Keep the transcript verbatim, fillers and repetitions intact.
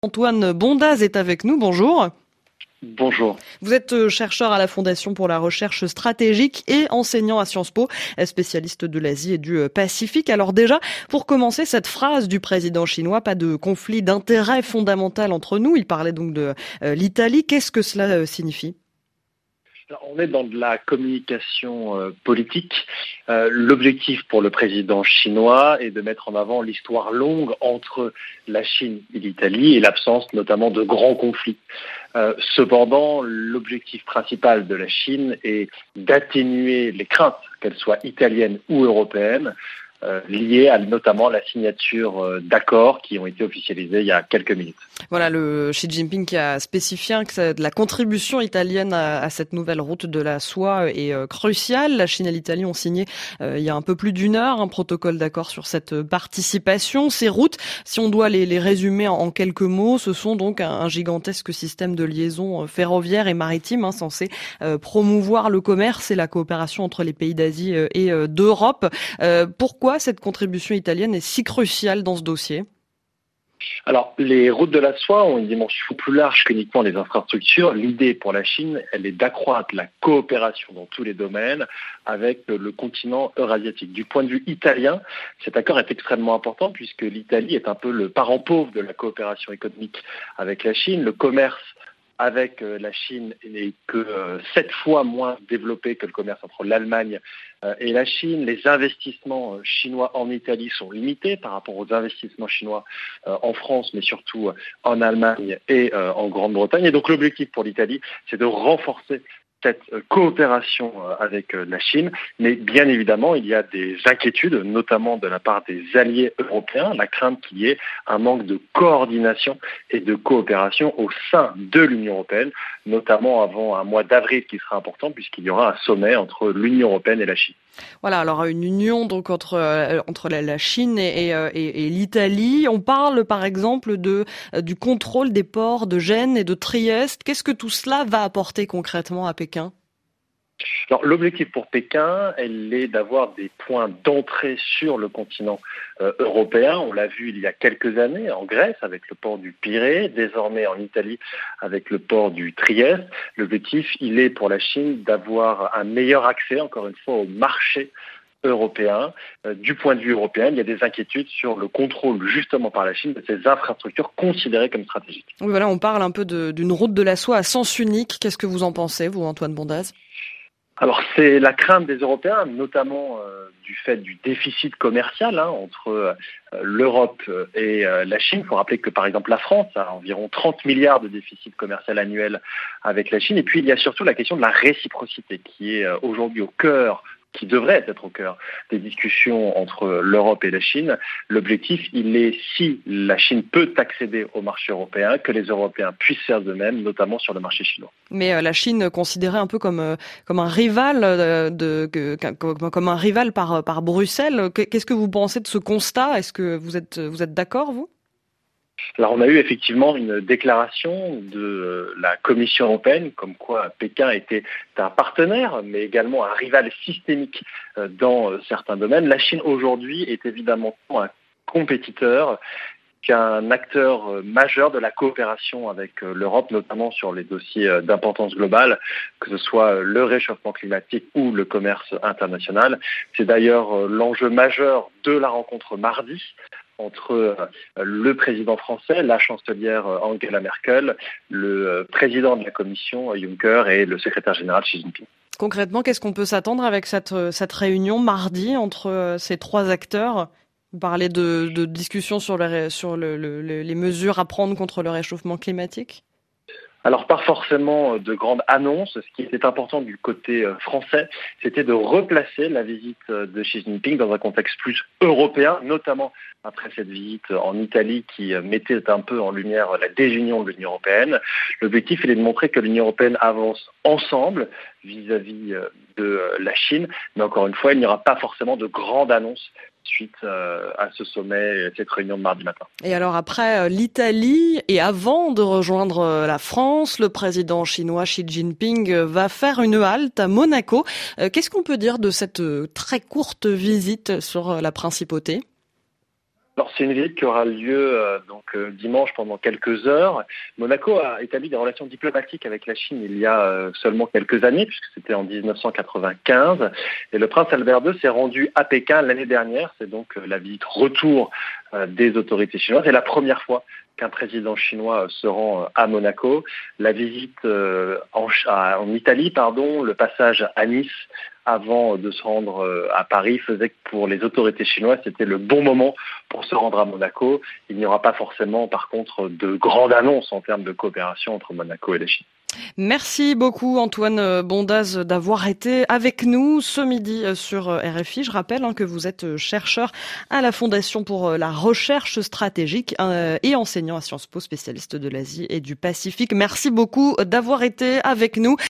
Antoine Bondaz est avec nous, bonjour. Bonjour. Vous êtes chercheur à la Fondation pour la recherche stratégique et enseignant à Sciences Po, spécialiste de l'Asie et du Pacifique. Alors déjà, pour commencer, cette phrase du président chinois, pas de conflit d'intérêt fondamental entre nous, il parlait donc de euh, l'Italie. Qu'est-ce que cela signifie ? Alors, on est dans de la communication euh, politique. Euh, l'objectif pour le président chinois est de mettre en avant l'histoire longue entre la Chine et l'Italie et l'absence notamment de grands conflits. Euh, cependant, l'objectif principal de la Chine est d'atténuer les craintes, qu'elles soient italiennes ou européennes, Euh, liées à notamment la signature euh, d'accords qui ont été officialisés il y a quelques minutes. Voilà, le Xi Jinping qui a spécifié hein, que la contribution italienne à, à cette nouvelle route de la soie est euh, cruciale. La Chine et l'Italie ont signé euh, il y a un peu plus d'une heure un protocole d'accord sur cette participation. Ces routes, si on doit les, les résumer en, en quelques mots, ce sont donc un, un gigantesque système de liaison ferroviaire et maritime hein, censé euh, promouvoir le commerce et la coopération entre les pays d'Asie euh, et euh, d'Europe. Euh, pourquoi cette contribution italienne est si cruciale dans ce dossier ? Alors, les routes de la soie ont une dimension plus large qu'uniquement les infrastructures. L'idée pour la Chine, elle est d'accroître la coopération dans tous les domaines avec le continent eurasiatique. Du point de vue italien, cet accord est extrêmement important puisque l'Italie est un peu le parent pauvre de la coopération économique avec la Chine. Le commerce avec la Chine n'est que sept fois moins développé que le commerce entre l'Allemagne et la Chine. Les investissements chinois en Italie sont limités par rapport aux investissements chinois en France, mais surtout en Allemagne et en Grande-Bretagne. Et donc l'objectif pour l'Italie, c'est de renforcer cette coopération avec la Chine, mais bien évidemment, il y a des inquiétudes, notamment de la part des alliés européens, la crainte qu'il y ait un manque de coordination et de coopération au sein de l'Union européenne, notamment avant un mois d'avril qui sera important puisqu'il y aura un sommet entre l'Union européenne et la Chine. Voilà, alors une union donc entre euh, entre la, la Chine et, et, et, et l'Italie. On parle par exemple de euh, du contrôle des ports de Gênes et de Trieste. Qu'est-ce que tout cela va apporter concrètement à Pékin ? Alors, l'objectif pour Pékin, elle est d'avoir des points d'entrée sur le continent euh, européen. On l'a vu il y a quelques années en Grèce avec le port du Pirée, désormais en Italie avec le port du Trieste. L'objectif, il est pour la Chine d'avoir un meilleur accès, encore une fois, au marché européen. Euh, du point de vue européen, il y a des inquiétudes sur le contrôle justement par la Chine de ces infrastructures considérées comme stratégiques. Oui, voilà, on parle un peu de, d'une route de la soie à sens unique. Qu'est-ce que vous en pensez, vous, Antoine Bondaz ? Alors c'est la crainte des Européens, notamment euh, du fait du déficit commercial hein, entre euh, l'Europe et euh, la Chine. Il faut rappeler que par exemple la France a environ trente milliards de déficit commercial annuel avec la Chine. Et puis il y a surtout la question de la réciprocité qui est euh, aujourd'hui au cœur qui devrait être au cœur des discussions entre l'Europe et la Chine. L'objectif, il est, si la Chine peut accéder au marché européen, que les Européens puissent faire de même, notamment sur le marché chinois. Mais euh, la Chine considérée un peu comme euh, comme un rival euh, de que, comme, comme un rival par par Bruxelles. Qu'est-ce que vous pensez de ce constat ? Est-ce que vous êtes vous êtes d'accord, vous ? Alors on a eu effectivement une déclaration de la Commission européenne comme quoi Pékin était un partenaire mais également un rival systémique dans certains domaines. La Chine aujourd'hui est évidemment un compétiteur qu'un acteur majeur de la coopération avec l'Europe, notamment sur les dossiers d'importance globale, que ce soit le réchauffement climatique ou le commerce international. C'est d'ailleurs l'enjeu majeur de la rencontre mardi entre le président français, la chancelière Angela Merkel, le président de la Commission Juncker et le secrétaire général Xi Jinping. Concrètement, qu'est-ce qu'on peut s'attendre avec cette, cette réunion mardi entre ces trois acteurs ? Vous parlez de, de discussions sur, le, sur le, le, les mesures à prendre contre le réchauffement climatique ? Alors, pas forcément de grandes annonces. Ce qui était important du côté français, c'était de replacer la visite de Xi Jinping dans un contexte plus européen, notamment après cette visite en Italie qui mettait un peu en lumière la désunion de l'Union européenne. L'objectif, il est de montrer que l'Union européenne avance ensemble vis-à-vis de la Chine. Mais encore une fois, il n'y aura pas forcément de grandes annonces suite à ce sommet, cette réunion de mardi matin. Et alors après l'Italie et avant de rejoindre la France, le président chinois Xi Jinping va faire une halte à Monaco. Qu'est-ce qu'on peut dire de cette très courte visite sur la principauté ? Alors c'est une visite qui aura lieu euh, donc euh, dimanche pendant quelques heures. Monaco a établi des relations diplomatiques avec la Chine il y a euh, seulement quelques années, puisque c'était en dix-neuf cent quatre-vingt-quinze. Et le prince Albert deux s'est rendu à Pékin l'année dernière. C'est donc euh, la visite retour euh, des autorités chinoises. C'est la première fois qu'un président chinois se rend à Monaco. La visite euh, en, en Italie, pardon, le passage à Nice avant de se rendre à Paris faisait que pour les autorités chinoises, c'était le bon moment pour se rendre à Monaco. Il n'y aura pas forcément, par contre, de grandes annonces en termes de coopération entre Monaco et la Chine. Merci beaucoup Antoine Bondaz d'avoir été avec nous ce midi sur R F I. Je rappelle hein, que vous êtes chercheur à la Fondation pour la recherche stratégique euh, et enseignant à Sciences Po, spécialiste de l'Asie et du Pacifique. Merci beaucoup d'avoir été avec nous.